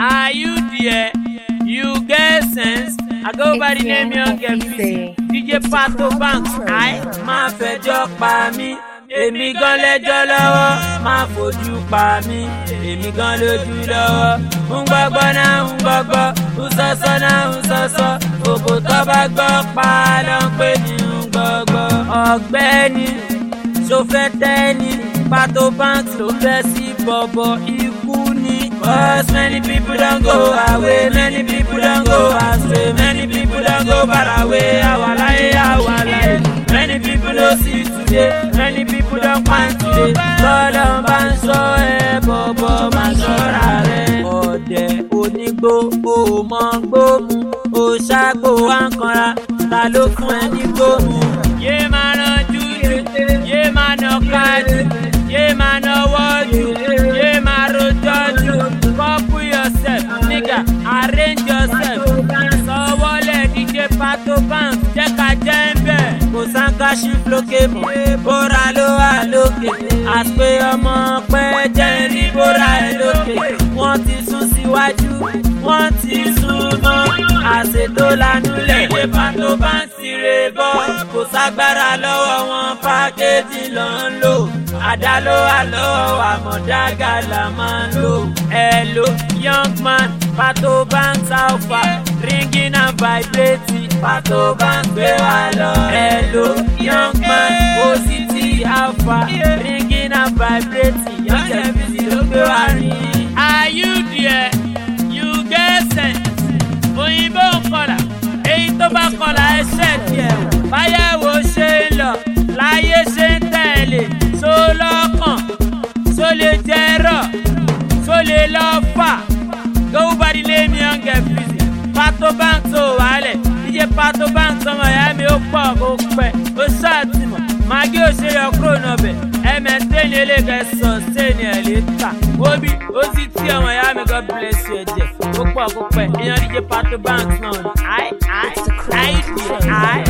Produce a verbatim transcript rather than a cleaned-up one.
Are you there? You get sense? I go by the name Young Get Busy. D J Pato Banks, I máa fẹjọ́ pa mí. Èmi gan lẹ́jọ́ lọ́wọ́, máa fojú pa mí. Èmi gan lójú lọ́wọ́. Ń gbọ́gbọ́ náà ń gbọ́gbọ́, ń sọ́sọ́ náà ń sọ́sọ́. Òkò tó bá gbọ́ pa ló ń pè ní ń gbọ́gbọ́. Ọ̀gbẹ́ni, ṣòfẹ́ tẹ́ni, Pato Banks ló fẹ́ sí bọ̀bọ̀ ikú ni. Cause many people don't go away, many people don't go astray, many people don't go far away. Our life, our life. Many people don't see today, many people don't find today. Tọ́lọ́ bá ń sọ ẹ bọ̀bọ̀ máa ṣọ́ra rẹ̀. Ọ̀dẹ̀ onígbó ò mọ gbóòmù, ò ṣàgbó wá ń kanra, ta ló fún ẹ ní gbóòmù? Yé máa rán jújù, yé máa nà kájú, yé máa nà wọ́jú, yé máa rojọ́ jù. Couple yourself, nigga, arrange yourself. Sọ̀wọ́lẹ̀ D J Pato Banks, jẹ́ ká jẹ́ ń bẹ̀. Kò sáńká ṣí flókè mọ́, bóra ló wà lókè. Àpè ọmọ pẹ́ jẹ́ rí bóra ẹ̀ lókè. Wọ́n ti sún síwájú, wọ́n ti sún mọ́. Àṣetó lanúlẹ̀, D J Pato Banks rè bọ́. Kò ságbára lọ́wọ́ wọn, pákéjì ló ń lò. Àdá ló wà lọ́wọ́ àmọ̀dágà là máa ń lò. Hello, young man, Pato Banks alpha, ringing and vibrating. Pato Banks gbé wa lọ. Hello, young man, O C T alpha, ringing and vibrating. Young Get Busy ló gbé wa rìn. Are you there? You get sense? Òyìnbó ń kọlà, èyí tó bá kọlà ẹsẹ̀ tiẹ̀. Báyẹ̀wò ṣe ń lọ, láyé ṣe ń tẹ̀lé. So lọ́kàn, so lè jẹ́rọ̀, so lè lọ fà. Go by the name Young Get Busy. Pato Banks ò wálẹ̀. D J Pato Banks ọmọ ìyá mi ó pọ̀ kó pẹ́. Ó ṣàtìmọ̀, màgí òṣèré ọkùnrin ònà bẹ̀. Ẹ̀mẹ̀tẹ́ni eléyìí sọ̀tẹ́ni ẹ̀ lè tà. Obi, ó sì tí ọmọ ìyá mi God bless you ẹ̀jẹ̀. Ó pọ̀ kó pẹ́. Ìyẹn D J Pato Banks náà ni. Àì àì àì àì.